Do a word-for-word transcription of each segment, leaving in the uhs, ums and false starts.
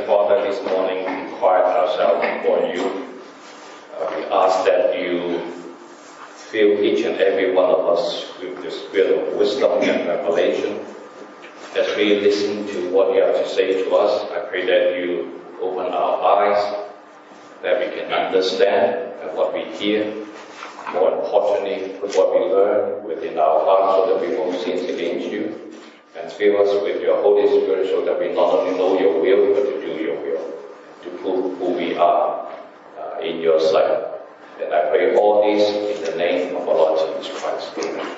Heavenly Father, this morning we quiet ourselves before you. Uh, we ask that you fill each and every one of us with the spirit of wisdom and revelation. As we listen to what you have to say to us, I pray that you open our eyes, that we can understand what we hear. More importantly, put what we learn within our hearts so that we won't sin against you. And fill us with your Holy Spirit so that we not only know your will, but to do your will, to prove who we are uh, in your sight. And I pray all this in the name of our Lord Jesus Christ. Amen.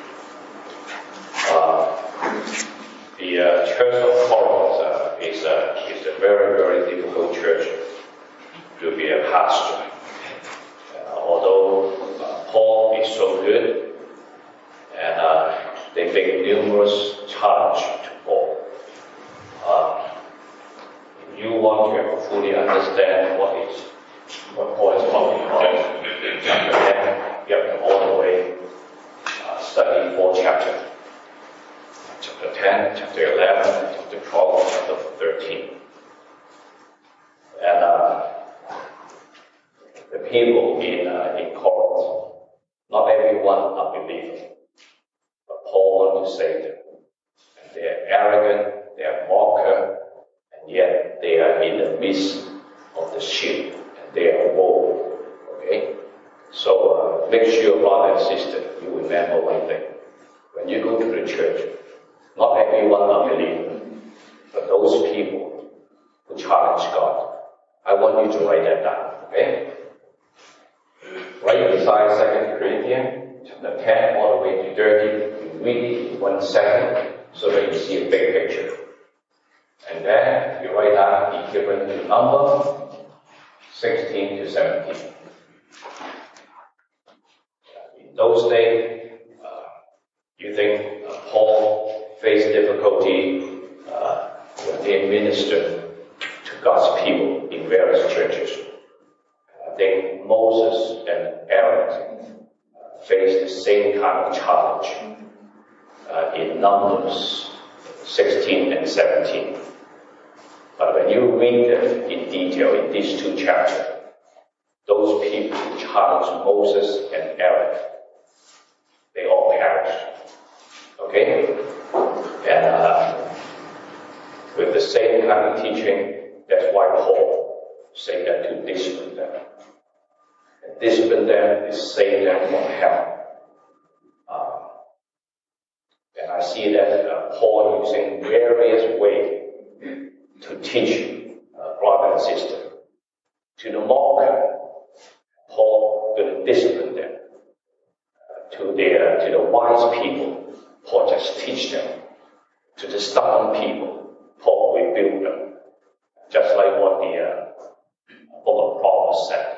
Uh, the uh, Church of Corinth uh, is, uh, is a very, very difficult church to be a pastor. Uh, although uh, Paul is so good, and uh, they make numerous challenges to Paul. Uh, if you want to fully understand what is what Paul is talking about in chapter ten, you have to all the way uh, study four chapters. Chapter ten, chapter eleven, chapter twelve, chapter thirteen. And uh, the people in, uh, in Corinth, not everyone are believers. But Paul wants to save them. And they are arrogant, they are mocker, and yet they are in the midst of the sheep, and they are bold. Okay? So uh, make sure, brother and sister, you remember one thing. When you go to the church, not everyone are believers, but those people who challenge God. I want you to write that down. Okay? Right beside Second Corinthians, chapter ten, all the way to thirty. Read it in one second so that you see a big picture. And then you write down the equivalent to number sixteen to seventeen. In those days, uh, you think uh, Paul faced difficulty uh, when they ministered to God's people in various churches. I think Moses and Aaron uh, faced the same kind of challenge. Uh, in Numbers sixteen and seventeen. But when you read them in detail in these two chapters, those people who challenged Moses and Aaron, they all perished. Okay? And uh, with the same kind of teaching, that's why Paul said that to discipline them. And discipline them is save them from hell. And I see that uh, Paul using various ways to teach uh, brother and sister. To the mocker, Paul will discipline them. Uh, to the uh, to the wise people, Paul just teach them. To the stubborn people, Paul rebuke them. Just like what the uh, book of Proverbs said.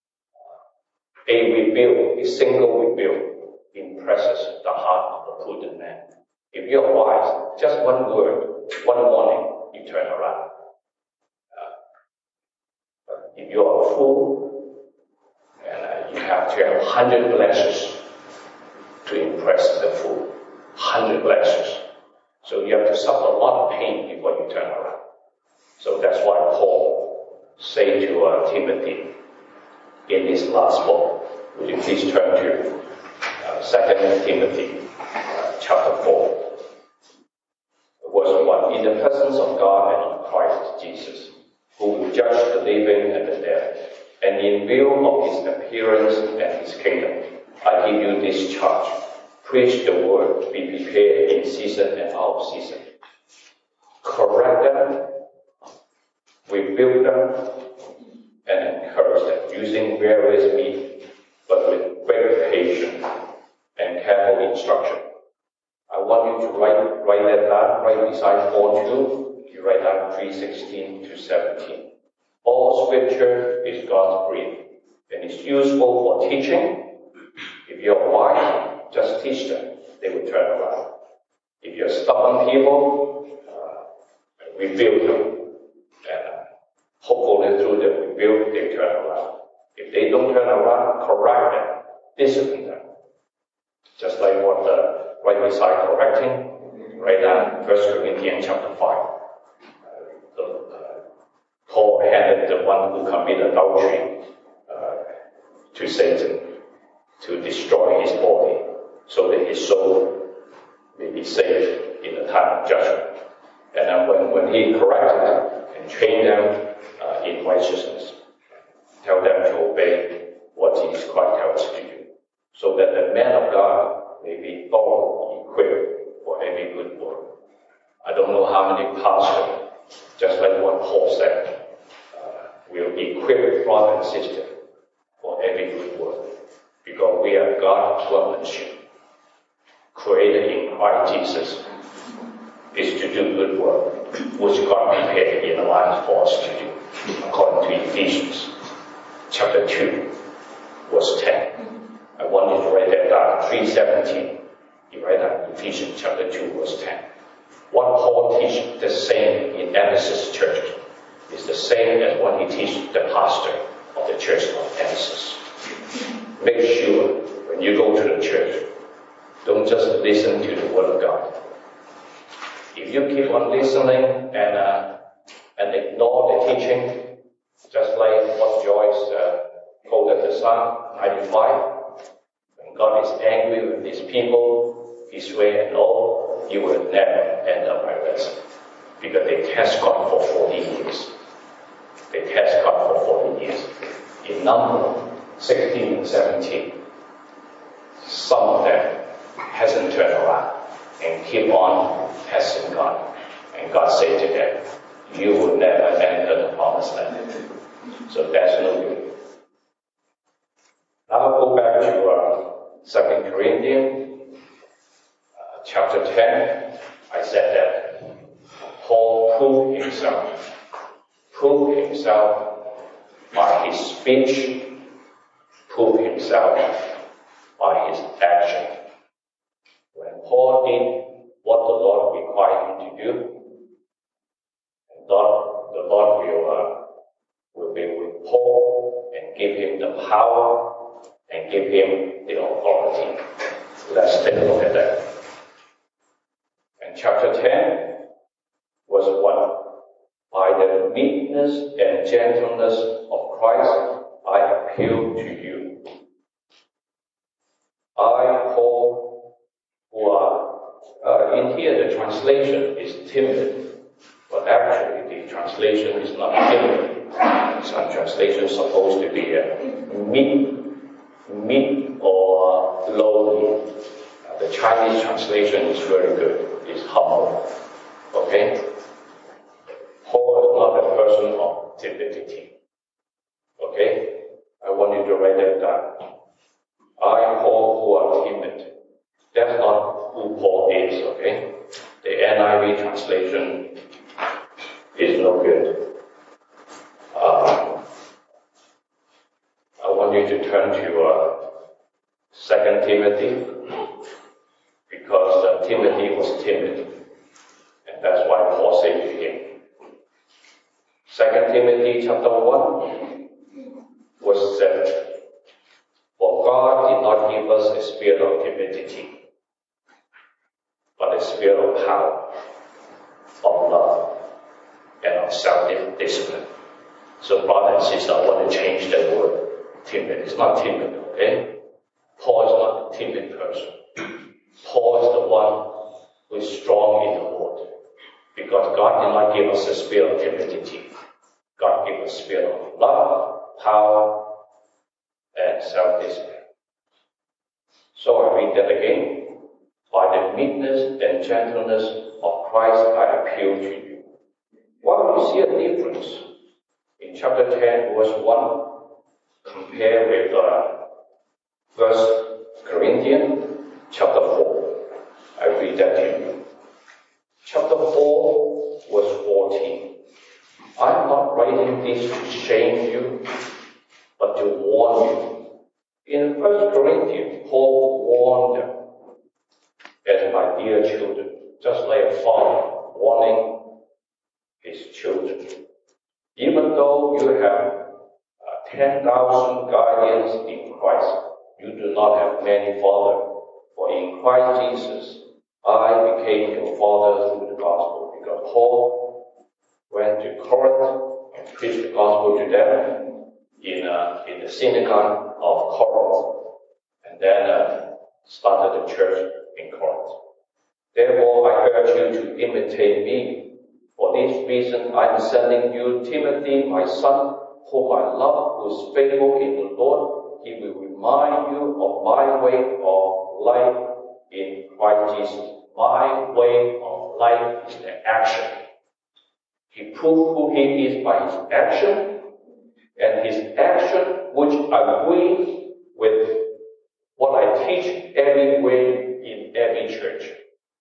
A rebuke, a single rebuke, impresses the heart of a prudent man. If you're wise, just one word, one warning, you turn around. Uh, but if you're a fool, and uh, you have to have a hundred blessings to impress the fool. Hundred blessings. So you have to suffer a lot of pain before you turn around. So that's why Paul said to uh, Timothy in his last book, would you please turn to uh, Second Timothy uh, chapter four, verse one. In the presence of God and of Christ Jesus, who will judge the living and the dead, and in view of his appearance and his kingdom, I give you this charge. Preach the word, be prepared in season and out of season. Correct them, rebuke them, and encourage them, using various means, but with great patience and careful instruction. I want you to write, write that down, right beside four two, you write down three sixteen to seventeen. All scripture is God's breathed, and it's useful for teaching. If you're wise, just teach them, they will turn around. If you're stubborn people, uh, rebuke them, and uh, hopefully through the rebuke, they turn around. If they don't turn around, correct them, discipline them. Just like what the right beside correcting, right now, First Corinthians chapter five. Uh, the, uh, Paul handed the one who committed adultery uh, to Satan to destroy his body so that his soul may be saved in the time of judgment. And uh, when, when he corrected them and trained them uh, in righteousness, tell them to obey what Jesus Christ tells us to do, so that the man of God may be thoroughly equipped for every good work. I don't know how many pastors, just like what Paul said, uh, will equip brother and sister for every good work, because we are God's workmanship, created in Christ Jesus, is to do good work, which God prepared in advance for us to do, according to Ephesians chapter two, verse ten. I want you to write that down, three seventeen. You write down Ephesians chapter two, verse ten. What Paul teaches the same in Ephesus church is the same as what he teaches the pastor of the church of Ephesus. Make sure when you go to the church, don't just listen to the word of God. If you keep on listening and uh, and ignore the teaching, just like what Joyce uh, quoted the Psalm ninety-five, when God is angry with his people, his way and all, you will never end up by rest. Because they test God for forty years. They test God for forty years. In number sixteen and seventeen, some of them hasn't turned around and keep on testing God. And God said to them, you will never enter the promised land. So that's no good. Now go back to uh, Second Corinthians uh, chapter ten. I said that Paul proved himself, proved himself by his speech, proved himself by his action. When Paul did what the Lord required him to do, and God, the Lord will, uh, will be with Paul and give him the power and give him the authority. Let's take a look at that. And chapter ten, verse one. By the meekness and gentleness of Christ, I appeal to you. I, Paul, who are, uh, in here the translation is timid, but actually the translation is not timid. Some translations supposed to be uh, meek, meek or lowly. Uh, the Chinese translation is very good, it's humble. Okay? Paul is not a person of timidity. Okay? I want you to write that down. I, Paul, who are timid. That's not who Paul is, okay? The N I V translation is no good. Uh, I want you to turn to uh, Second Timothy, because uh, Timothy was timid. And that's why Paul said to him. Second Timothy chapter one, verse seven. For God did not give us a spirit of timidity, but a spirit of power, of love, and of self-discipline. So, brother and sister, I want to change that word, timid. It's not timid, okay? Paul is not a timid person. Paul is the one who is strong in the Lord. Because God did not give us a spirit of timidity. God gave us a spirit of love, power, and self-discipline. So I read that again. By the meekness and gentleness of Christ, I appeal to you. Why do you see a difference in chapter ten, verse one, compared with uh, First Corinthians chapter four? I read that to you. Chapter four, verse fourteen. I am not writing this to shame you, but to warn you. In First Corinthians, Paul warned them as my dear children, just like a father warning his children. Even though you have uh, ten thousand guardians in Christ, you do not have many fathers. For in Christ Jesus, I became your father through the gospel. Because Paul went to Corinth and preached the synagogue of Corinth, and then uh, started the church in Corinth. Therefore, I urge you to imitate me. For this reason, I am sending you Timothy, my son, whom I love, who is faithful in the Lord. He will remind you of my way of life in Christ Jesus. My way of life is the action. He proved who he is by his action, and his action which agrees with what I teach everywhere in every church.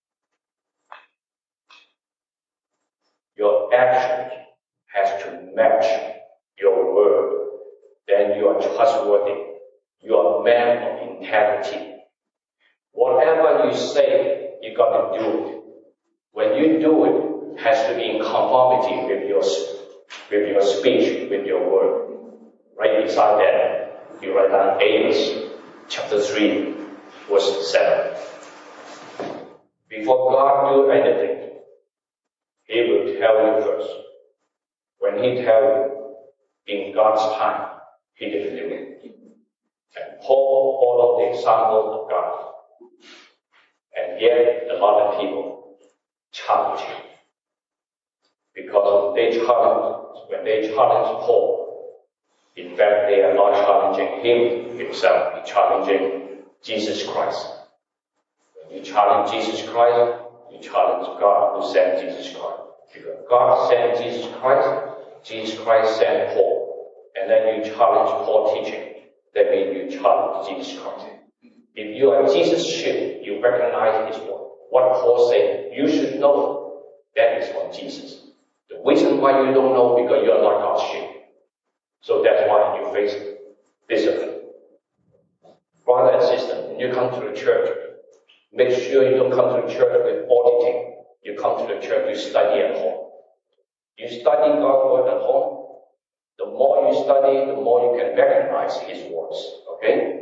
Your action has to match your word. Then you are trustworthy. You are a man of integrity. Whatever you say, you got to do it. When you do it, it has to be in conformity with your with your speech, with your word. Right beside that, you write down Amos chapter three, verse seven. Before God do anything, He will tell you first. When He tells you, in God's time, He didn't do it. And Paul followed the example of God. And yet, a lot of people challenge him. Because they challenge, when they challenge Paul, in fact, they are not challenging him himself, they're challenging Jesus Christ. When you challenge Jesus Christ, you challenge God who sent Jesus Christ. Because God sent Jesus Christ, Jesus Christ sent Paul. And then you challenge Paul teaching, that means you challenge Jesus Christ. If you are Jesus' sheep, you recognize His word. What Paul said, you should know that is from Jesus. The reason why you don't know, because you are not God's sheep. So that's why you face discipline. Brother and sister, when you come to the church, make sure you don't come to the church with auditing. You come to the church, you study at home. You study God's word at home. The more you study, the more you can recognize His words. Okay?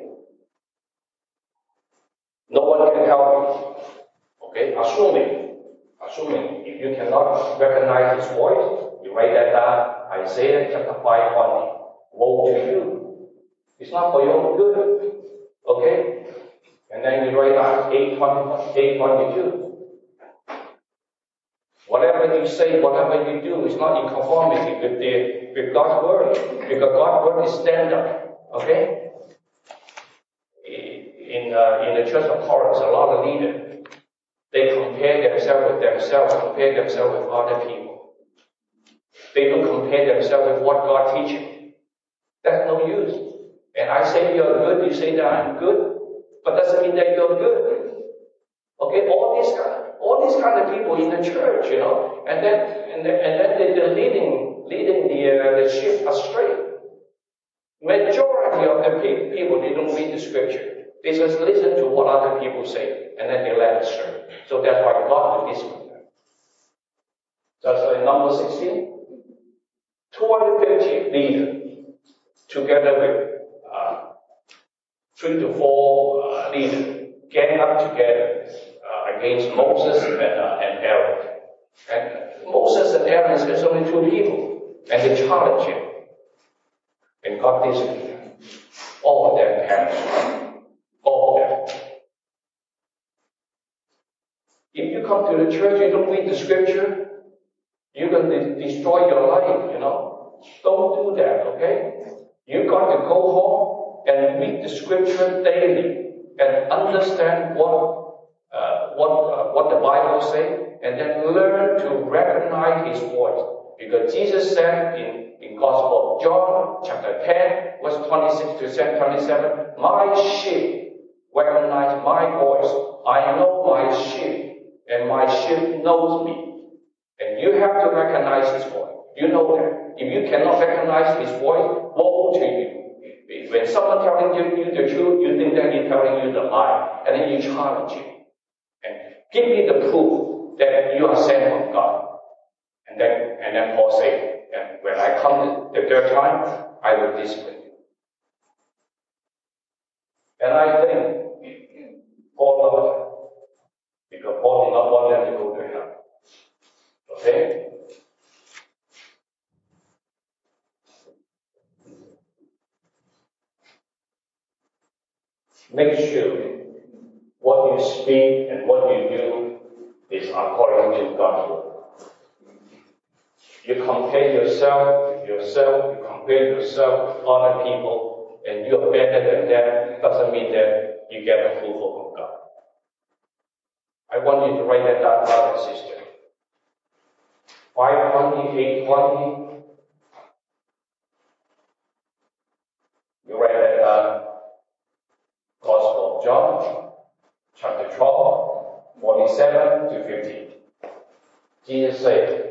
No one can help you. Okay? Assuming, assuming if you cannot recognize His voice, you write that down. Isaiah chapter five twenty. Woe to you. It's not for your own good. Okay? And then you write down eight twenty-two. Whatever you say, whatever you do, is not in conformity with the with God's word, because God's word is standard. Okay? In uh, in the church of Corinth, a lot of leaders, they compare themselves with themselves, compare themselves with other people. They don't compare themselves with what God teaches. That's no use. And I say you're good, you say that I'm good, but doesn't mean that you're good. Okay, all these kind, all these kind of people in the church, you know, and then and then, and then they, they're leading leading the uh, the sheep astray. Majority of the people, they don't read the scripture. They just listen to what other people say, and then they let it stray. So that's why God will discipline them. That's uh, number sixteen. two hundred fifty leaders, together with uh, three to four uh, leaders, gang up together uh, against Moses and, uh, and Aaron. And Moses and Aaron is only two people, and they challenge him. And God disciplined them. All of them perished. All of them. If you come to the church, you don't read the scripture, you're going to de- destroy your life, you know. Don't do that, okay? You got to go home and read the scripture daily and understand what uh, what uh, what the Bible says, and then learn to recognize His voice. Because Jesus said in, in Gospel of John, chapter ten, verse twenty-six to twenty-seven, my sheep recognize my voice. I know my sheep, and my sheep knows me. And you have to recognize His voice. You know that. If you cannot recognize His voice, woe to you. When someone telling you, you the truth, you think that He's telling you the lie, and then you challenge him. And give me the proof that you are sent from God. And then, and then Paul said, and when I come the third time, I will discipline you. And I think Paul loved them, because Paul did not want them to go to hell. Okay? make sure what you speak and what you do is according to God's word. You compare yourself with yourself, you compare yourself with other people, and you are better than them, doesn't mean that you get approval from God. I want you to write that down, brother and sister. five twenty, eight twenty. You write that down. Gospel of John, chapter twelve, forty-seven to fifty. Jesus said,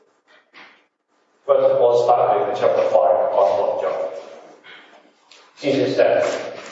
first of all, start with chapter five, Gospel of John. Jesus said,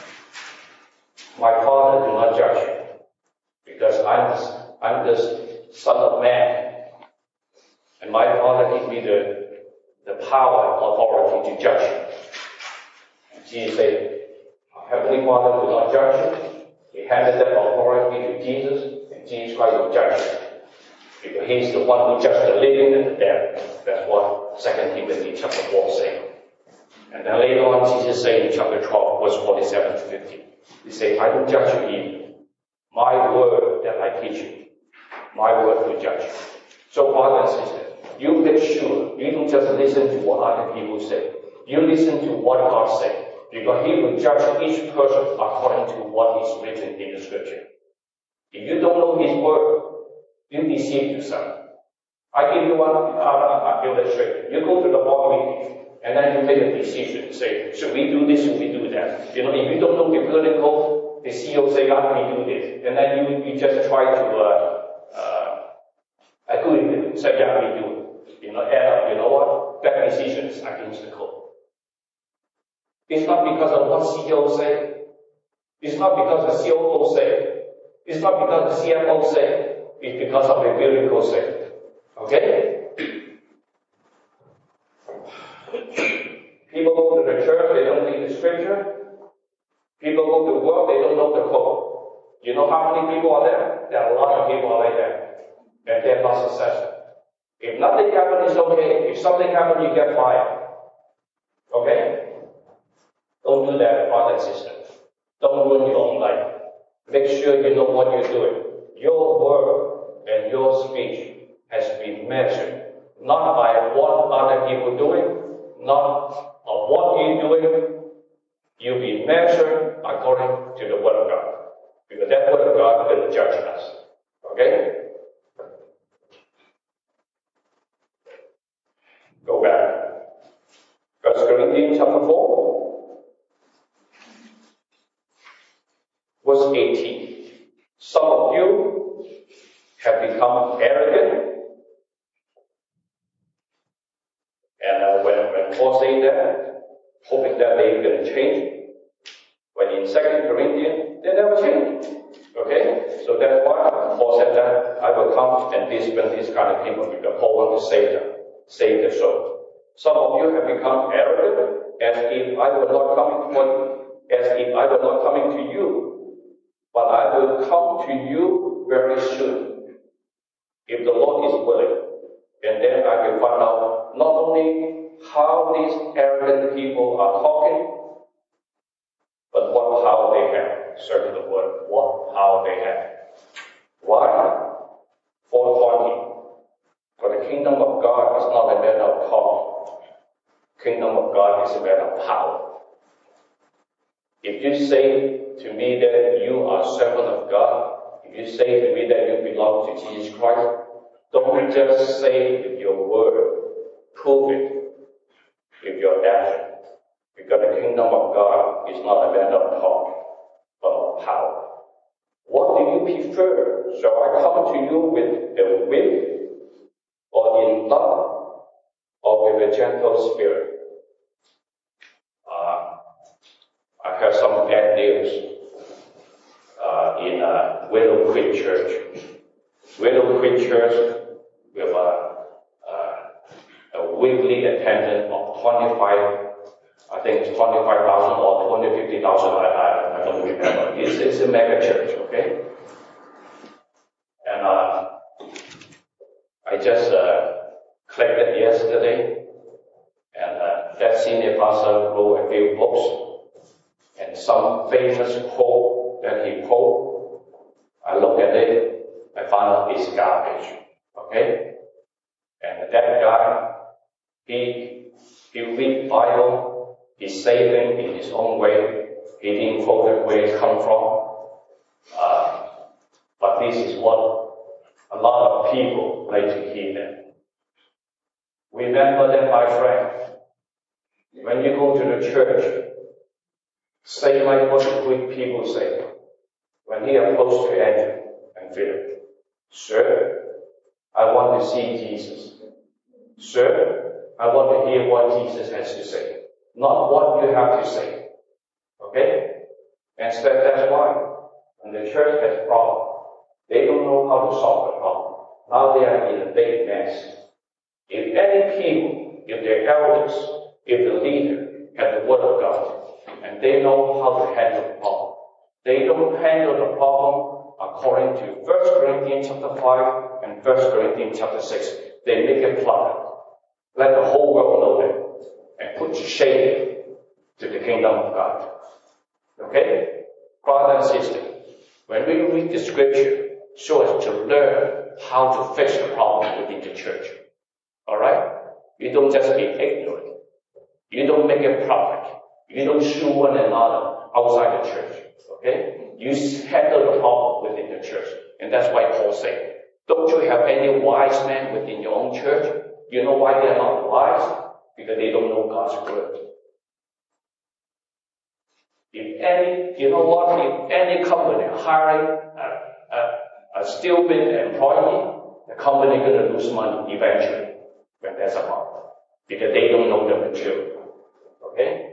my Father do not judge you, because I'm, I'm the Son of Man, and my Father gave me the, the power and authority to judge you. Jesus said, our Heavenly Father do not judge you. He handed that authority to Jesus, and Jesus Christ will judge you. Because He's the one who judges the living and the dead. That's what Second Timothy chapter four says. And then later on, Jesus said in chapter twelve, verse forty-seven to fifty, He said, I don't judge you either. My word that I teach you, my word will judge you. So, brothers and sisters, you make sure you don't just listen to what other people say. You listen to what God says. Because He will judge each person according to what is written in the Scripture. If you don't know His word, you deceive yourself. I give you one uh, illustration. You go to the board meeting, and then you make a decision. Say, should we do this? Should we do that? You know, if you don't know the political, the C E O say, let me do this, and then you, you just try to uh, uh, agree with it. Say, yeah, we do it. You know, end up, you know what? That decision is against the code. It's not because of what C E O say. It's not because the C O O say. It's not because the C F O say. It's because of the biblical say. Okay? People go to the church, they don't read the scripture. People go to work, they don't know the code. You know how many people are there? There are a lot of people like that. And they're not successful. If nothing happens, it's okay. If something happens, you get fired. Okay? Don't do that, brother and sister. Don't ruin your own life. Make sure you know what you're doing. Your word and your speech has been measured, not by what other people doing, not of what you're doing. You'll be measured according to the word of God. Because that word of God will judge us. Okay? Go back. First Corinthians chapter four. Verse eighteen. Some of you have become arrogant. And uh, when, when Paul said that, hoping that they're going to change. But in Second Corinthians, they never change. Okay? So that's why Paul said that I will come and discipline these kind of people because Paul wants to save them, save the soul. Some of you have become arrogant as if I were not coming to, as if I were not coming to you. But I will come to you very soon, if the Lord is willing. And then I will find out not only how these arrogant people are talking, but what how they have. Circle the word, what how they have. Why? four twenty. For the kingdom of God is not a matter of talk. Kingdom of God is a matter of power. If you say to me that you are a servant of God, if you say to me that you belong to Jesus Christ, don't just say with your word, prove it with your action. Because the kingdom of God is not a matter of talk, but of power. What do you prefer? Shall I come to you with a whip, or in love, or with a gentle spirit? Uh, I heard some bad news uh, in uh, Willow Creek Church. Willow Creek Church with a, uh, a weekly attendance of twenty-five, I think it's twenty-five thousand or twenty, fifty thousand, I, I, I don't remember. It's, it's a mega church, okay? And uh, I just uh, clicked it yesterday, and uh, that senior pastor wrote a few books, and some famous quote that he quote, I look at it, I found out it's garbage. Okay? And that guy, he, he read Bible, he say things in his own way, he didn't quote where it come from. Uh, but this is what a lot of people like to hear them. Remember that, my friend, when you go to the church, say like what the Greek people say. When he approached to Andrew and Philip, Sir, I want to see Jesus. Sir, I want to hear what Jesus has to say, not what you have to say. Okay? And so that's why when the church has a problem, they don't know how to solve the problem. Now they are in a big mess. If any people, if their elders, if the leader have the word of God, and they know how to handle the problem, they don't handle the problem according to First Corinthians chapter five and First Corinthians chapter six. They make it public. Let the whole world know it and put shame to the kingdom of God. Okay? Brother and sister, when we read the scripture, so as to learn how to fix the problem within the church. Alright? You don't just be ignorant. You don't make it public. You don't sue one another outside the church. Okay? You handle the problem within the church. And that's why Paul said, don't you have any wise men within your own church? You know why they're not wise? Because they don't know God's word. If any, you know what, if any company hiring a, a, a stupid employee, the company is going to lose money eventually when there's a problem. Because they don't know the material. Okay?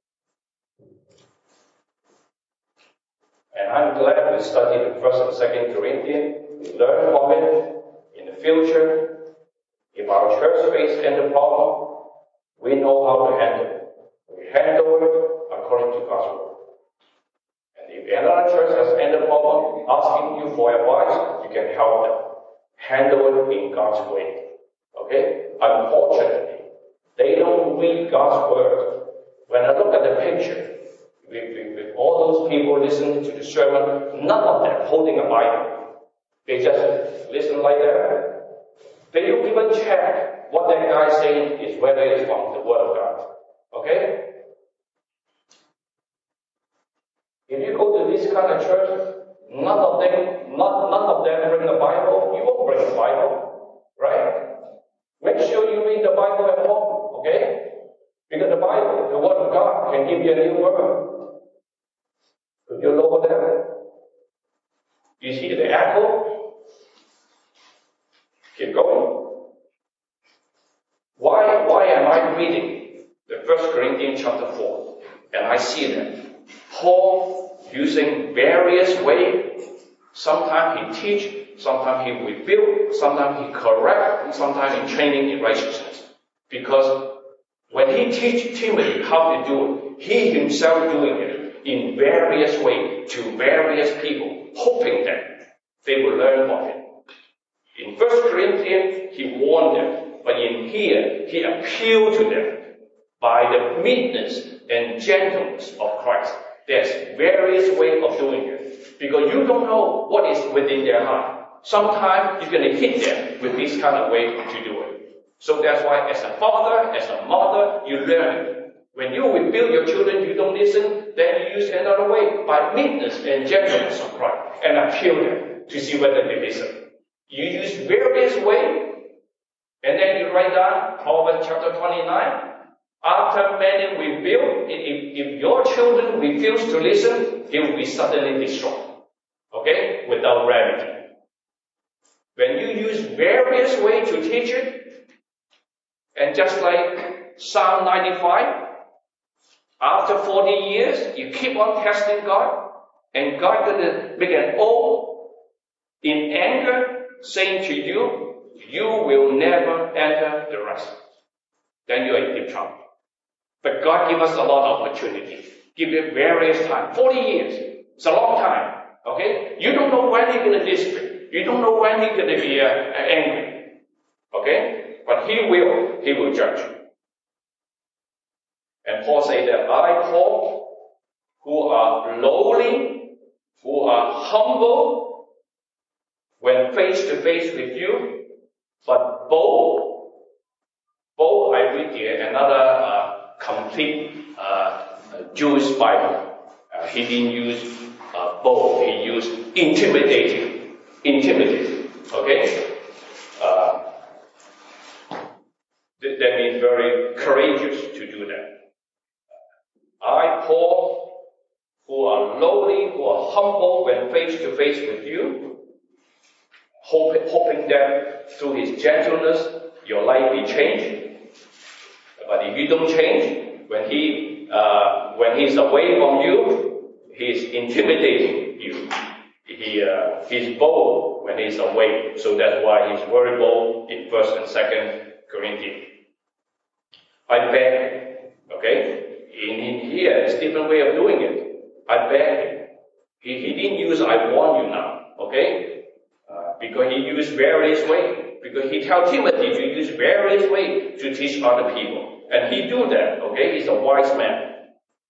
And I'm glad we studied the first and second Corinthians. We learn from it. In the future, if our church faces any problem, we know how to handle it. We handle it according to God's word. And if another church has any problem asking you for advice, you can help them. Handle it in God's way. Okay? Unfortunately, they don't read God's word. When I look at the picture, with, with, with all those people listening to the sermon, none of them holding a Bible. They just listen like that. They don't even check what that guy is saying is whether it's from the Word of God. Okay? If you go to this kind of church, none of them, not, none of them bring the Bible. You won't bring the Bible, right? Make sure you read the Bible at home, okay? Because the Bible, the Word of God, can give you a new word. Could you lower that? You see the echo? Keep going. Why, why am I reading the First Corinthians chapter four? And I see that Paul using various ways. Sometimes he teach, sometimes he rebuild, sometimes he correct, sometimes he training in righteousness. Because when he teach Timothy how to do it, he himself doing it in various ways to various people, hoping that they will learn from it. In First Corinthians, he warned them, but in here, he appealed to them by the meekness and gentleness of Christ. There's various ways of doing it, because you don't know what is within their heart. Sometimes you're going to hit them with this kind of way to do it. So that's why as a father, as a mother, you learn it. When you rebuild your children, you don't listen, then you use another way, by meekness and gentleness of Christ, and appeal them to see whether they listen. You use various ways, and then you write down Proverbs chapter twenty-nine. After many rebuild, if, if your children refuse to listen, they will be suddenly destroyed. Okay? Without remedy. When you use various ways to teach it, and just like Psalm ninety-five, after forty years, you keep on testing God, and God gonna make an oath in anger, saying to you, you will never enter the rest. Then you are in deep trouble. But God give us a lot of opportunity. Give it various times. forty years. It's a long time. Okay? You don't know when He's going to discipline. You don't know when He's going to be uh, angry. Okay? But He will. He will judge. And Paul said that I, Paul, who are lowly, who are humble when face to face with you, but bold. Bold, I read here another uh, complete uh, Jewish Bible. Uh, he didn't use uh, bold, he used intimidating. Intimidating, okay? Uh, th- that means very courageous to do that. I, Paul, who are lowly, who are humble when face to face with you, hope, hoping that through his gentleness, your life will change. But if you don't change, when he uh, when he's away from you, he's intimidating you. He uh, he's bold when he's away, so that's why he's very bold in First and Second Corinthians. I beg, okay? In, in here, it's a different way of doing it. I beg him. He he didn't use "I warn you now," okay? Uh, because he used various ways. Because he tells Timothy to use various ways to teach other people. And he do that, okay? He's a wise man.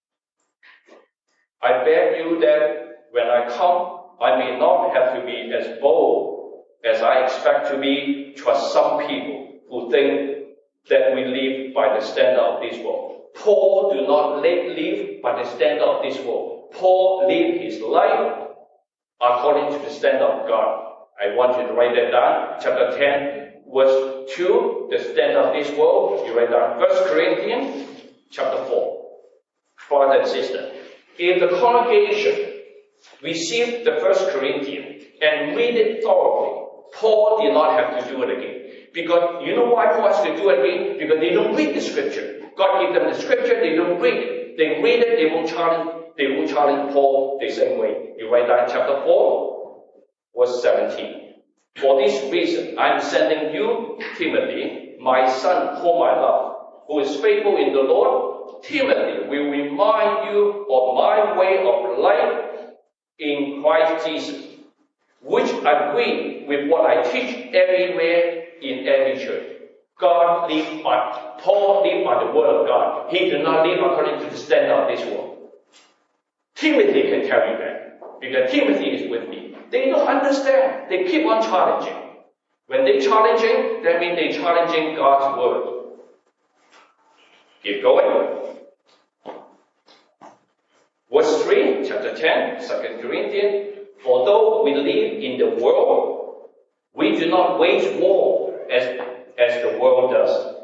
I beg you that when I come, I may not have to be as bold as I expect to be towards some people who think that we live by the standard of this world. Paul do not live by the standard of this world. Paul lived his life according to the standard of God. I want you to write that down. Chapter ten, verse two, the standard of this world. You write down First Corinthians, chapter four. Brother and sister, if the congregation received the First Corinthians and read it thoroughly, Paul did not have to do it again. Because you know why Paul has to do it again? Because they don't read the scripture. God gave them the scripture, they don't read it. They read it, they won't challenge, they won't challenge Paul the same way. You write down chapter four, verse seventeen. For this reason, I am sending you, Timothy, my son whom I love, who is faithful in the Lord. Timothy will remind you of my way of life in Christ Jesus, which agree with what I teach everywhere in every church. God lived by, Paul lived by the word of God. He did not live according to the standard of this world. Timothy can tell you that, because Timothy is with me. They don't understand. They keep on challenging. When they challenging, that means they're challenging God's word. Keep going. Verse three, chapter ten, Second Corinthians. For though we live in the world, we do not wage war as, as the world does.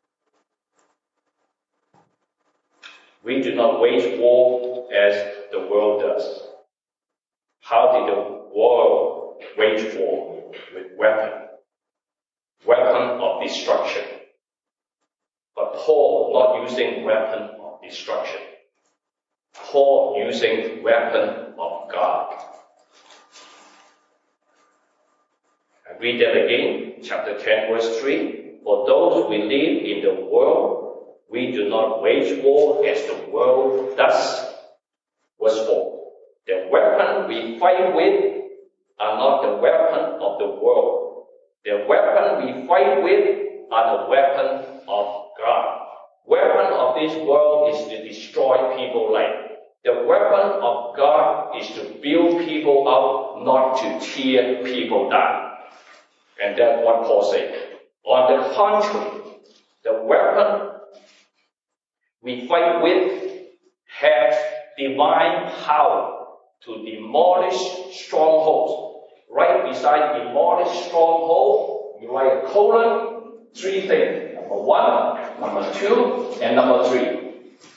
We do not wage war as the world does. How did the world wage war? With weapon. Weapon of destruction. But Paul not using weapon of destruction. Paul using weapon of God. I read that again, chapter ten, verse three. For those we live in the world, we do not wage war as the world does. Verse four. The weapon we fight with are not the weapon of the world. The weapon we fight with are the weapon of God. Weapon of this world is to destroy people's life. The weapon of God is to build people up, not to tear people down. And that's what Paul said. On the contrary, the weapon we fight with has divine power to demolish strongholds. Right beside demolish stronghold, you write a colon, three things. Number one, number two, and number three.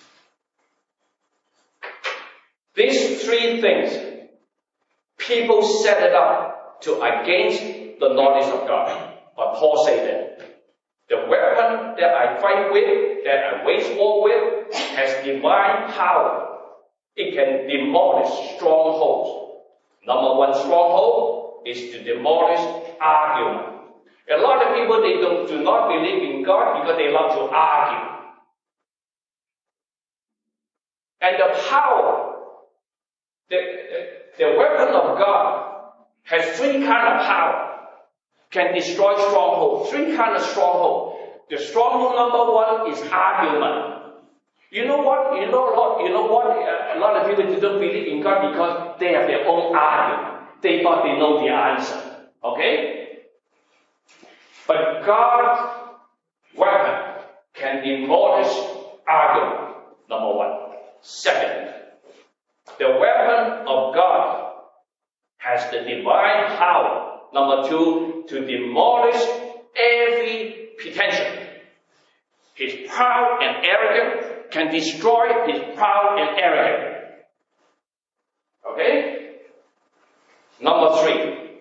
These three things, people set it up to against the knowledge of God. But Paul said that the weapon that I fight with, that I wage war with, has divine power. It can demolish strongholds. Number one stronghold is to demolish argument. A lot of people, they don't, do not believe in God because they love to argue. And the power, the, the, the weapon of God has three kinds of power. Can destroy strongholds. Three kinds of stronghold. The stronghold number one is argument. You know what? You know what? You know what? A lot of people don't believe in God because they have their own argument. They thought they know the answer. Okay? But God's weapon can demolish argument. Number one. Second, the weapon of God has the divine power. Number two, to demolish every pretension. His proud and arrogant can destroy his proud and arrogant. Okay? Number three,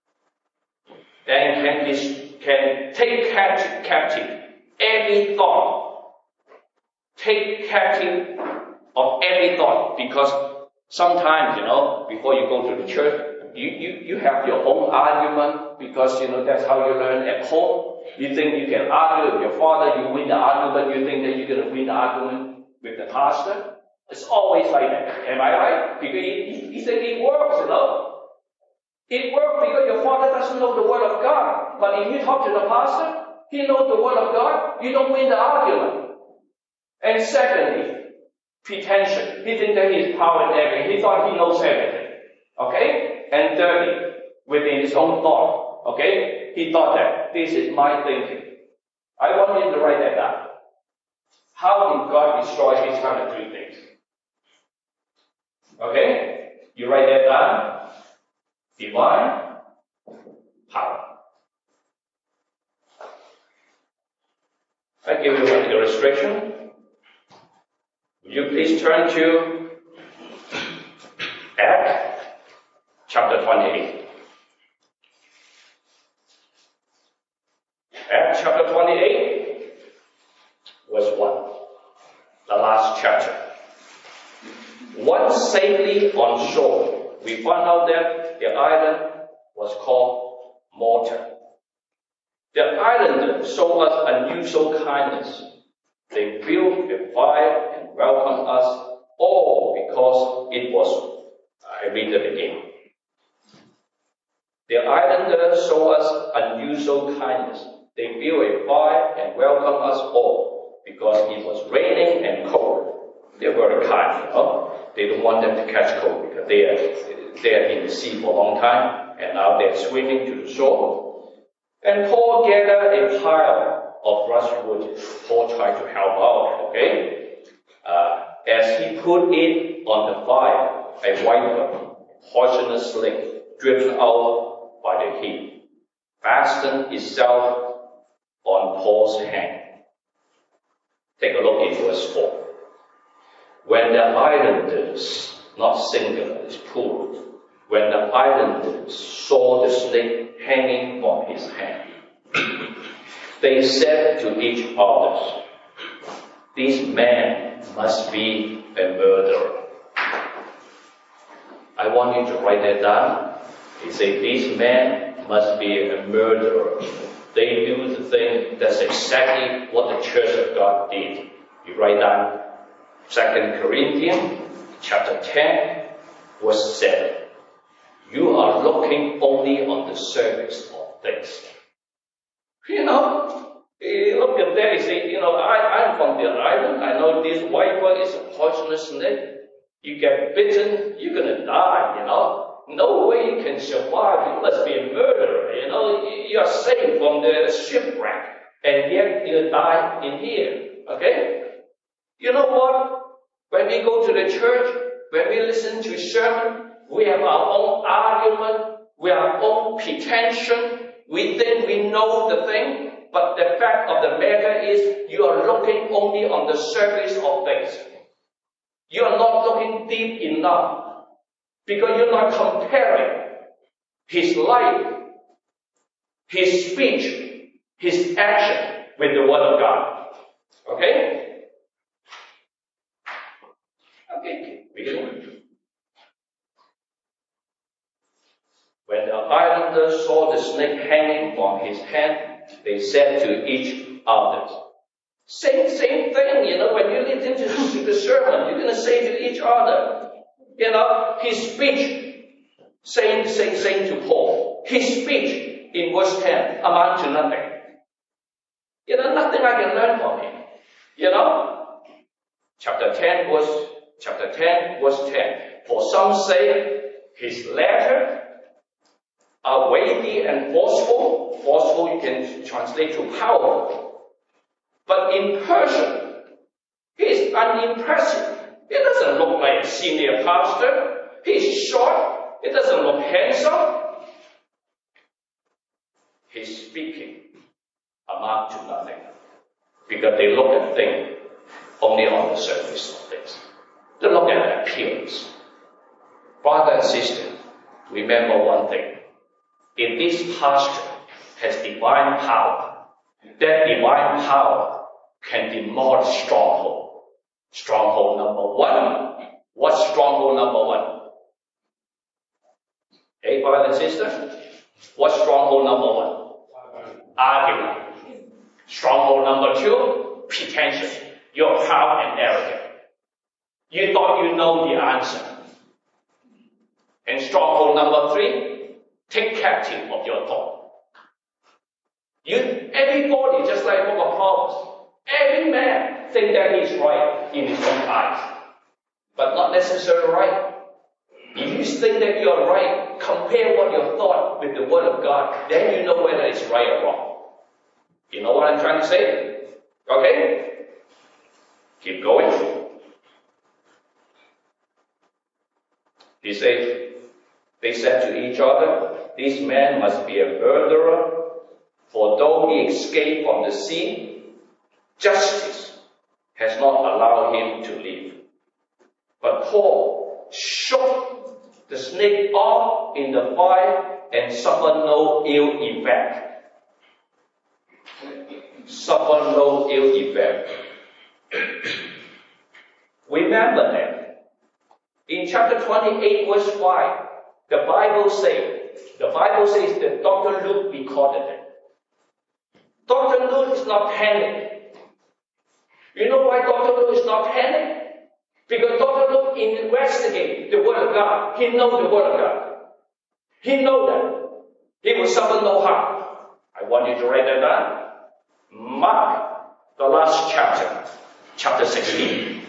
then can, dis- can take captive, captive every thought. Take captive of every thought, because sometimes, you know, before you go to the church, you, you, you have your own argument, because, you know, that's how you learn at home. You think you can argue with your father, you win the argument, you think that you're going to win the argument with the pastor. It's always like that. Am I right? Because he, he said it works, you know. It works because your father doesn't know the word of God. But if you talk to the pastor, he knows the word of God, you don't win the argument. And secondly, pretension. He thinks that he is power and everything. He thought he knows everything. Okay? And thirdly, within his own thought. Okay? He thought that this is my thinking. I want you to write that down. How did God destroy these kind of three things? Okay? You write that down. Divine power. I give you an illustration. Will you please turn to Acts chapter twenty-eight. Acts chapter twenty-eight, verse one. The last chapter. Once safely on shore, we found out that the island was called Malta. The islanders showed us unusual kindness. They built a fire and welcomed us, all because it was, I read it again. The islanders showed us unusual kindness. They built a fire and welcomed us all because it was raining and cold. They were very kind, you know. They don't want them to catch cold because they are, they are in the sea for a long time and now they're swimming to the shore. And Paul gathered a pile of brushwood. Paul tried to help out, okay? Uh, as he put it on the fire, a viper, poisonous snake, driven out by the heat, fastened itself on Paul's hand. Take a look in verse four. When the islanders, not singular, it's plural, when the islanders saw the snake hanging on his hand, they said to each other, "This man must be a murderer." I want you to write that down. They say, "This man must be a murderer." They do the thing, that's exactly what the Church of God did. You write down Second Corinthians chapter ten, verse seven. You are looking only on the surface of things. You know, you look at that, you say, you know, I, I'm from the island. I know this viper is a poisonous snake. You get bitten, you're going to die, you know. No way you can survive. You must be a murderer, you know. You are saved from the shipwreck, and yet you die in here, okay? You know what? When we go to the church, when we listen to sermon, we have our own argument, we have our own pretension. We think we know the thing, but the fact of the matter is you are looking only on the surface of things. You are not looking deep enough because you're not comparing his life, his speech, his action with the Word of God. Okay? Okay, begin. When the islanders saw the snake hanging on his hand, they said to each other, same, same thing, you know, when you listen to the sermon, you're going to say to each other, you know, his speech, saying, saying, saying to Paul, his speech in verse ten amounts to nothing. You know, nothing I can learn from him, you know. Chapter ten, verse, chapter ten, verse ten. For some say his letter are weighty and forceful. Forceful you can translate to powerful. But in person, he is unimpressive. He doesn't look like a senior pastor. He's short. He doesn't look handsome. His speaking amount to nothing. Because they look at things only on the surface of things. They look at appearance. Brother and sister, remember one thing. If this pastor has divine power, that divine power can demolish stronghold. Stronghold number one. What's stronghold number one? Hey, brother and sister? What's stronghold number one? Argument. Stronghold number two? Pretension. You're proud and arrogant. You thought you know the answer. And stronghold number three? Take captive of your thought. You, everybody, just like Book of Proverbs, every man think that he's right in his own eyes, but not necessarily right. If you think that you're right, compare what you thought with the Word of God, then you know whether it's right or wrong. You know what I'm trying to say? Okay? Keep going. He said, they said to each other, this man must be a murderer, for though he escaped from the sea, justice has not allowed him to live. But Paul shook the snake off in the fire and suffered no ill effect. Suffered no ill effect. Remember that. In chapter twenty-eight, verse five, the Bible says, the Bible says that Doctor Luke recorded it. Doctor Luke is not panicked. You know why Doctor Luke is not panicked? Because Doctor Luke investigated the Word of God. He knows the Word of God. He knows that. He will suffer no harm. I want you to write that down. Mark, the last chapter, chapter sixteen.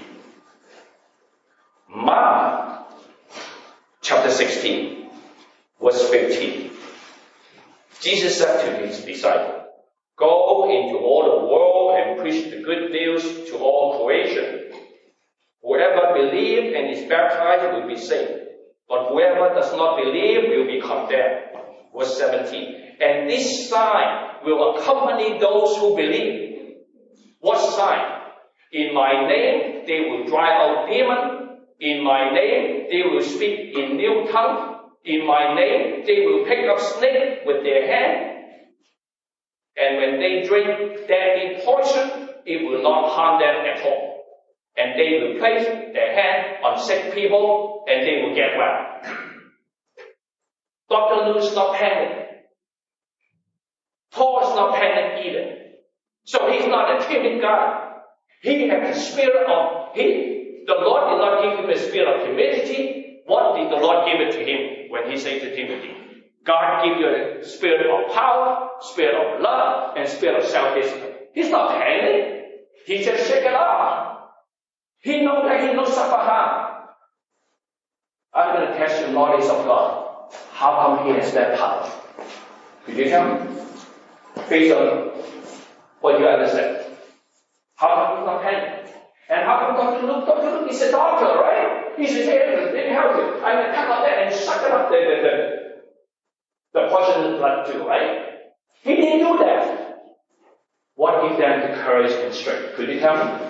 Mark, chapter sixteen, verse fifteen. Jesus said to his disciples, go into all the world and preach the good news to all creation. Whoever believes and is baptized will be saved, but whoever does not believe will be condemned. Verse seventeen. And this sign will accompany those who believe. What sign? In my name they will drive out demons. In my name they will speak in new tongues. In my name they will pick up snakes with their hand. And when they drink deadly poison, it will not harm them at all. And they will place their hand on sick people and they will get well. Doctor Luke is not panicked. Paul is not panicked either. So he's not a timid guy. He has the spirit of, he, the Lord did not give him a spirit of timidity. What did the Lord give it to him when he said to Timothy? God give you a spirit of power, spirit of love, and spirit of self-discipline. He's not panicked. He just shake it off. He knows that he knows suffer harm. I'm going to test your knowledge of God. How come he has that power? Could you tell me? Based on what you understand. How come he's not panicked? And how come Doctor Luke? Doctor Luke is a doctor, right? He's a therapist. Let me help you. I'm going to cut off that and suck it up the, the, the, the poisonous blood too, right? He didn't do that. What gave them the courage and strength? Could you tell me?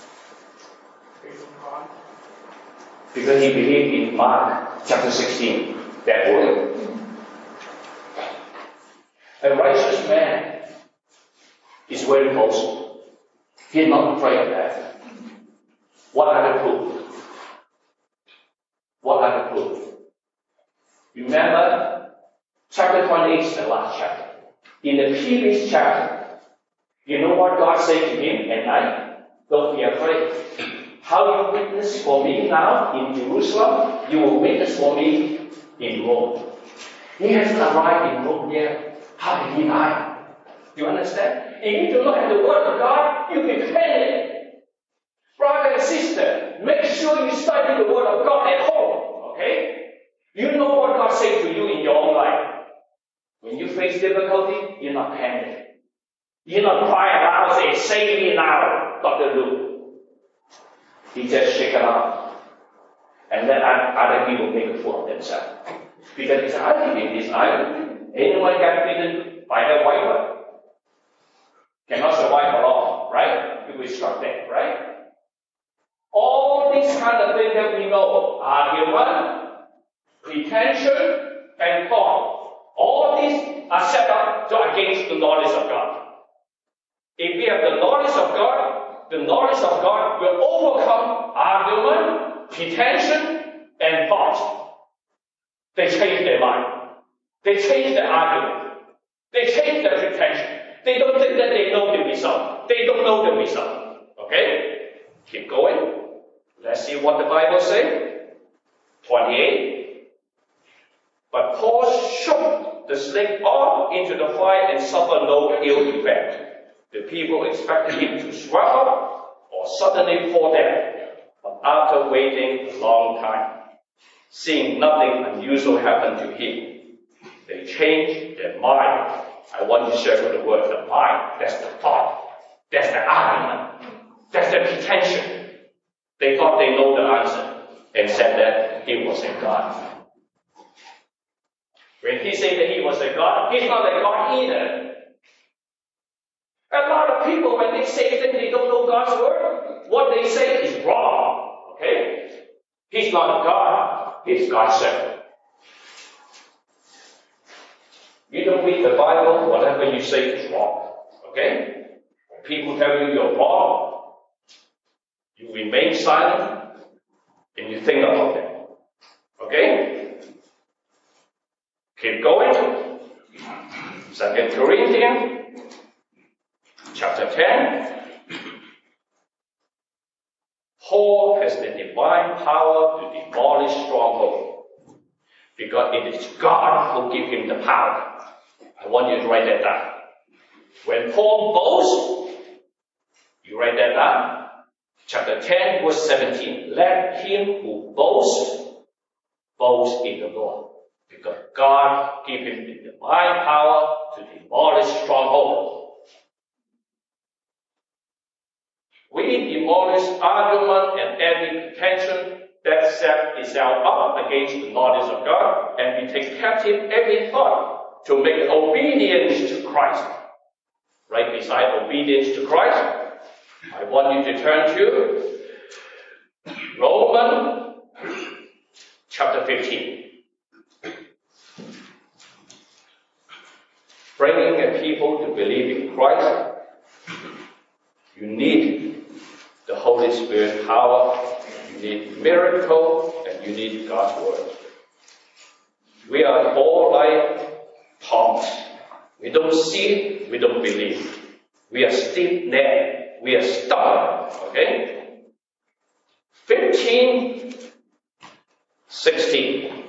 Because he believed in Mark chapter sixteen, that word. A righteous man is very boastful. He's not afraid of that. What are the proof? What are the proof? Remember, chapter twenty-eight is the last chapter. In the previous chapter, you know what God said to him at night? Don't be afraid. How you witness for me now in Jerusalem, you will witness for me in Rome. He hasn't arrived in Rome yet. How did he die? You understand? If you do not have the Word of God, you can panic. Brother and sister, sure you study the Word of God at home, okay? You know what God says to you in your own life. When you face difficulty, you're not panicking. You're not crying out, say, save me now, Doctor Lu. He just shake it out. And then other people make a fool of themselves. Because he said, I live in this island. Anyone get bitten by a viper cannot survive for long, right? You will struck dead, right? All these kind of things that we know, argument, pretension, and thought, all these are set up to against the knowledge of God. If we have the knowledge of God, the knowledge of God will overcome argument, pretension, and thought. They change their mind. They change their argument. They change their pretension. They don't think that they know the result. They don't know the result. Okay? Keep going. Let's see what the Bible says. twenty-eight. But Paul shook the snake off into the fire and suffered no ill effect. The people expected him to swell up or suddenly fall dead. But after waiting a long time, seeing nothing unusual happen to him, they changed their mind. I want you to circle the word, the mind. That's the thought. That's the argument. That's the pretension. They thought they know the answer and said that he was a God. When he said that he was a God, he's not a God either. A lot of people, when they say that they don't know God's word, what they say is wrong. Okay? He's not a God. He's God's servant. You don't read the Bible, whatever you say is wrong. Okay? When people tell you you're wrong, you remain silent and you think about it. Okay? Keep going. Second Corinthians, chapter ten. Paul has the divine power to demolish strongholds because it is God who gives him the power. I want you to write that down. When Paul boasts, you write that down. Chapter ten, verse seventeen. Let him who boasts, boast in the Lord. Because God gave him the divine power to demolish strongholds. We demolish argument and every pretension that set itself up against the knowledge of God, and we take captive every thought to make obedience to Christ. Right beside obedience to Christ, I want you to turn to Romans chapter fifteen. Bringing a people to believe in Christ, you need the Holy Spirit power, you need miracle, and you need God's word. We are all like Thomas. We don't see it, we don't believe. We are stiff-necked, we are stubborn. Okay? fifteen, sixteen.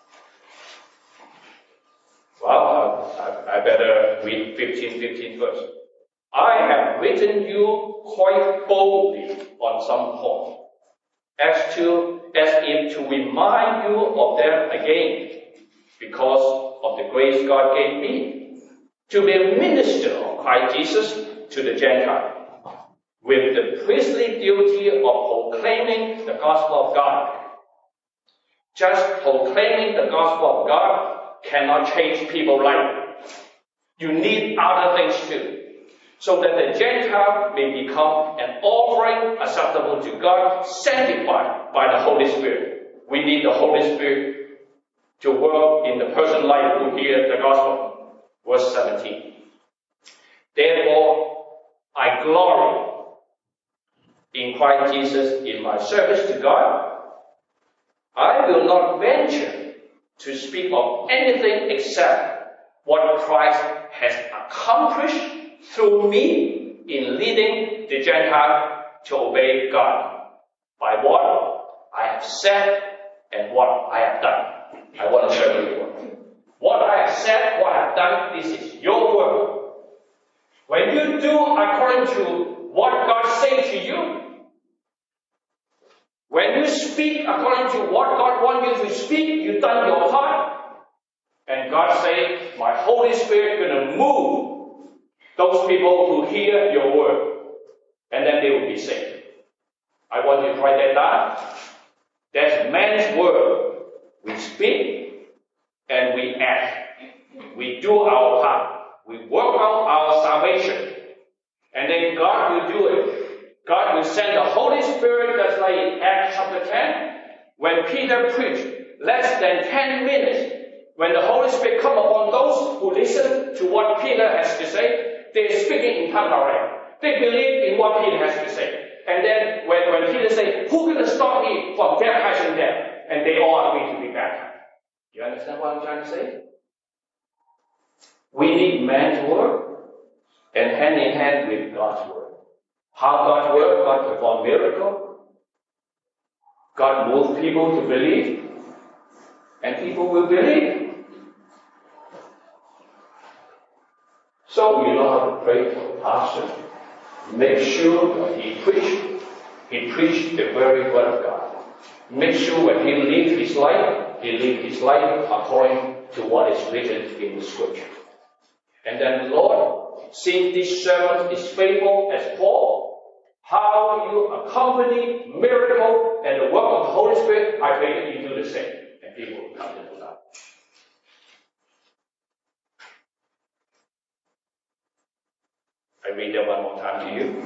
Well, I, I better read fifteen, fifteen first. I have written you quite boldly on some point, as to as if to remind you of them again, because of the grace God gave me, to be a minister of Christ Jesus to the Gentile, with the priestly duty of proclaiming the gospel of God. Just proclaiming the gospel of God cannot change people's life. You need other things too, so that the Gentile may become an offering acceptable to God, sanctified by the Holy Spirit. We need the Holy Spirit to work in the person's life who hears the gospel. Verse seventeen. Therefore, I glory in Christ Jesus in my service to God. I will not venture to speak of anything except what Christ has accomplished through me in leading the Gentile to obey God, by what I have said and what I have done. I want to show you what. What I have said, what I have done, this is your word. When you do according to what God says to you, When you speak according to what God wants you to speak, you've done your part. And God says, my Holy Spirit is going to move those people who hear your word. And then they will be saved. I want you to write that down. That's man's word. We speak and we act. We do our part. We work out our salvation. And then God will do it. God will send the Holy Spirit, that's like in Acts chapter ten. When Peter preached, less than ten minutes, when the Holy Spirit come upon those who listen to what Peter has to say, they're speaking in tongues already. They believe in what Peter has to say. And then when, when Peter says, who's going to stop me from baptizing them? And they all agree to be baptized. You understand what I'm trying to say? We need man's word and hand in hand with God's word. How God works, God performs miracles. God moves people to believe. And people will believe. So you know how to pray for the pastor. Make sure when he preaches, he preaches the very word of God. Make sure when he lives his life, he lives his life according to what is written in the scripture. And then, Lord, since this servant is faithful as Paul, how you accompany miracle and the work of the Holy Spirit, I pray that you do the same. And people will come to know that. I read that one more time to you.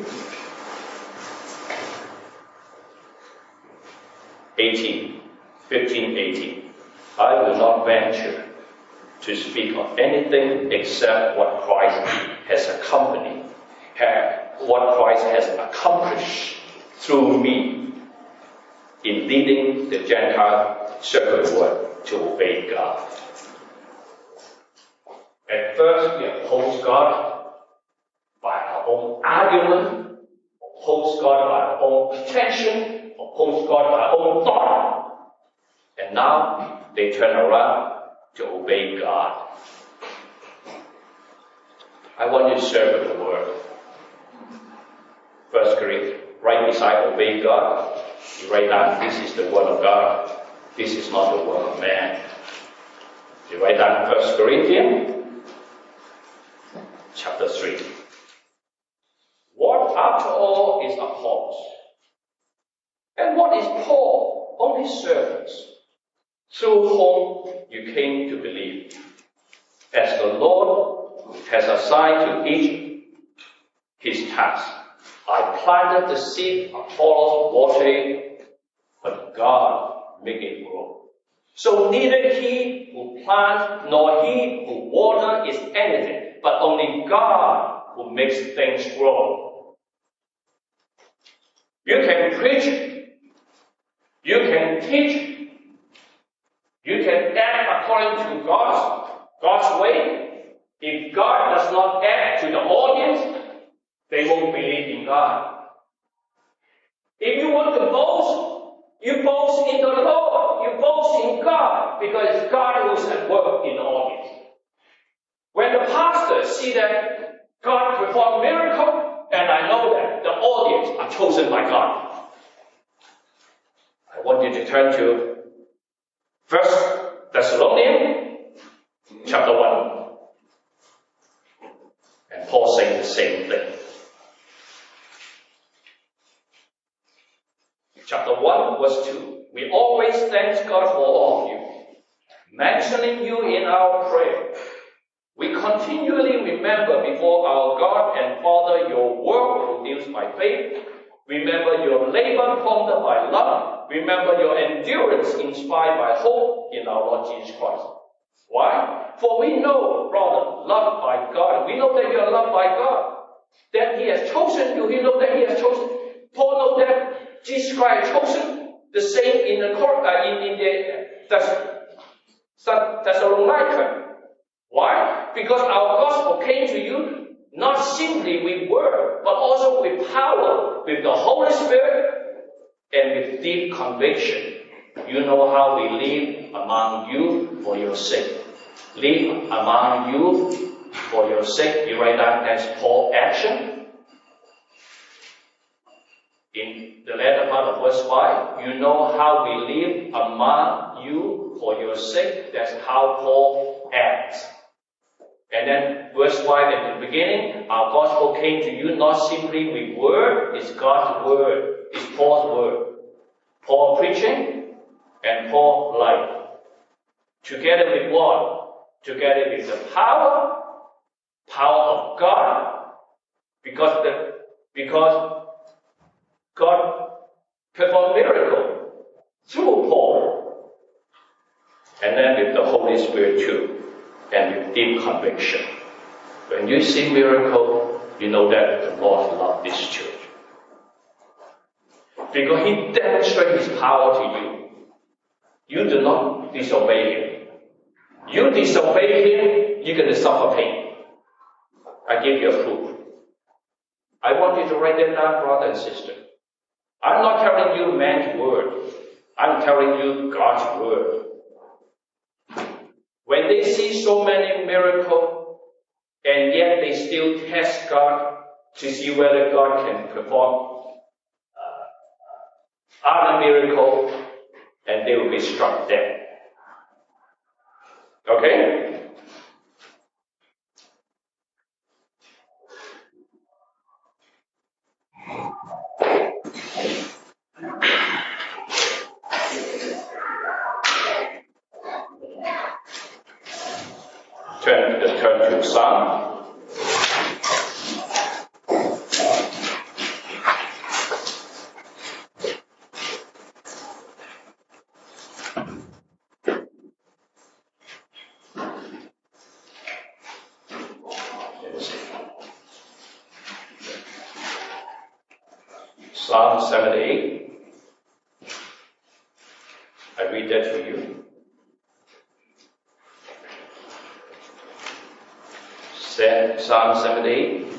eighteen, fifteen, eighteen. I will not venture to speak of anything except what Christ has accompanied, what Christ has accomplished through me in leading the Gentile circle world to obey God. At first, we oppose God by our own argument, oppose God by our own pretension, oppose God by our own thought. And now they turn around to obey God. I want you to serve the word. First Corinthians, right beside obey God, you write down, this is the word of God. This is not the word of man. You write down First Corinthians, chapter three. What, after all, is Apollos? And what is Paul? Only servants, through whom you came to believe, as the Lord has assigned to each his task. I planted the seed, Apollos watered it, but God made it grow. So neither he who plants nor he who waters is anything, but only God who makes things grow. You can preach, you can teach, you can act according to God's, God's way. If God does not act to the audience, they won't believe in God. If you want to boast, you boast in the Lord, you boast in God, because it's God who is at work in the audience. When the pastor see that God perform miracle, and I know that the audience are chosen by God. I want you to turn to First Thessalonians chapter one. And Paul saying the same thing. Chapter one, verse two. We always thank God for all of you, mentioning you in our prayer. We continually remember before our God and Father your work produced by faith. Remember your labor prompted by love. Remember your endurance inspired by hope in our Lord Jesus Christ. Why? For we know, brother, loved by God. We know that you are loved by God. That He has chosen you. We know that He has chosen. Paul knows that Jesus Christ has chosen. The same in the uh, in, in the Thessalonica. Why? Because our gospel came to you not simply with word, but also with power, with the Holy Spirit, and with deep conviction. You know how we live among you for your sake. Live among you for your sake. You write down as Paul's action. in the latter part of verse five, you know how we live among you for your sake. That's how Paul acts. And then verse five at the beginning, our gospel came to you not simply with word, it's God's word, it's Paul's word. Paul preaching and Paul life. Together with what? Together with the power, power of God, because the because God performed miracle through Paul. And then with the Holy Spirit too, and with deep conviction. When you see miracle, you know that the Lord loves this church. Because He demonstrates His power to you. You do not disobey Him. You disobey Him, you're going to suffer pain. I give you a proof. I want you to write that down, brother and sister. I'm not telling you man's word. I'm telling you God's word. When they see so many miracles, and yet they still test God to see whether God can perform uh, other miracles, and they will be struck dead. Okay? Turn to, turn to Psalm. Psalm seventy-eight. I read that to you. Psalm seventy-eight.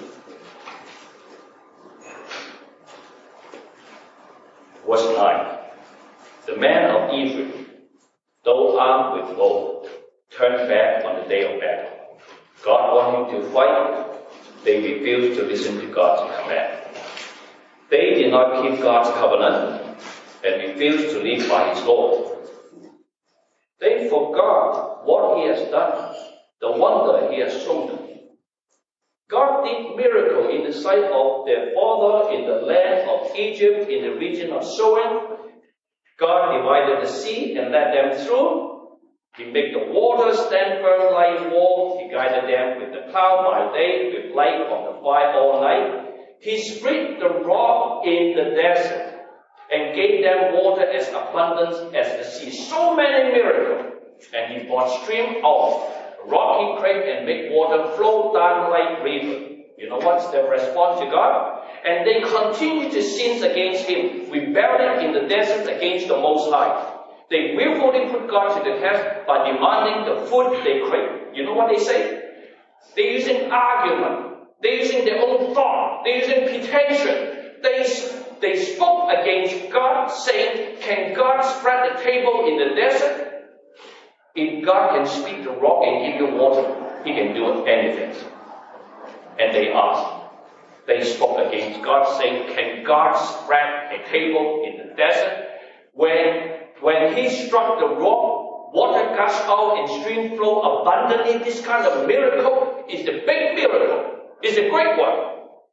Verse nine. The men of Ephraim, though armed with bow, turned back on the day of battle. God wanting to fight, they refused to listen to God's command. They did not keep God's covenant and refused to live by His law. They forgot what He has done, the wonder He has shown them. God did miracle in the sight of their father in the land of Egypt, in the region of Zoan. God divided the sea and led them through. He made the water stand firm like a wall. He guided them with the cloud by day, with light on the fire all night. He split the rock in the desert and gave them water as abundant as the sea. So many miracles. And He brought stream of rocky crag and made water flow down like river. You know what's their response to God? And they continue to sin against Him, rebelling in the desert against the Most High. They willfully put God to the test by demanding the food they crave. You know what they say? They're using argument. They're using their own thought. They're using pretension. They, they spoke against God, saying, can God spread the table in the desert? If God can speak the rock and give you water, He can do anything. And they asked, they spoke against God, saying, can God spread a table in the desert? When, when He struck the rock, water gushed out and stream flow abundantly. This kind of miracle is the big miracle. It's a great one.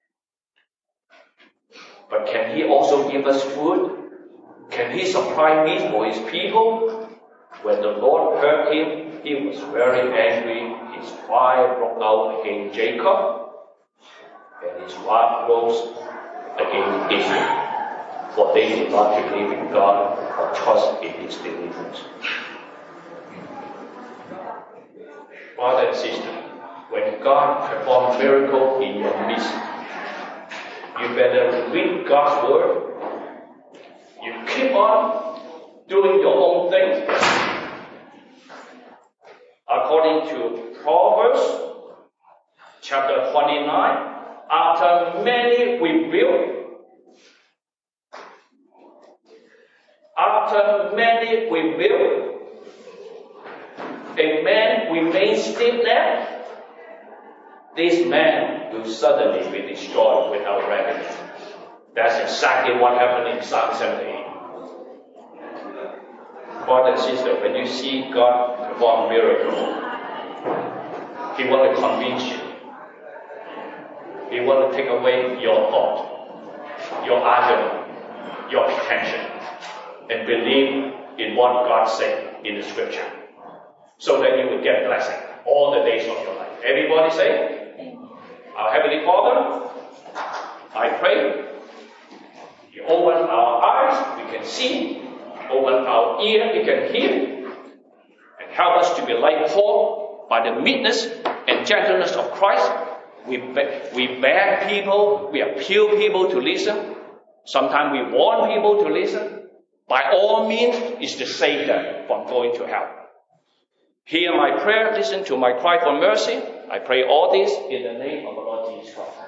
But can He also give us food? Can He supply meat for His people? When the Lord heard him, He was very angry. His fire broke out against Jacob, and His wrath rose against Israel, for they did not believe in God or trust in His deliverance. Brother and sister, when God performs miracles in your midst, you better read God's word. You keep on doing your own thing. According to Proverbs chapter twenty-nine, after many rebuild, after many rebuild, a man remains stiff-necked, this man will suddenly be destroyed without remedy. That's exactly what happened in Psalm seventy-eight. Brother and sister, when you see God perform miracles, He wants to convince you. He wants to take away your thought, your argument, your attention, and believe in what God said in the scripture, so that you will get blessing all the days of your life. Everybody say, our Heavenly Father, I pray, you open our eyes, we can see, open our ear, we can hear, and help us to be like Paul by the meekness and gentleness of Christ. We, be, we beg people, we appeal people to listen. Sometimes we warn people to listen. By all means, is to save them from going to hell. Hear my prayer, listen to my cry for mercy. I pray all this in the name of the Lord Jesus Christ.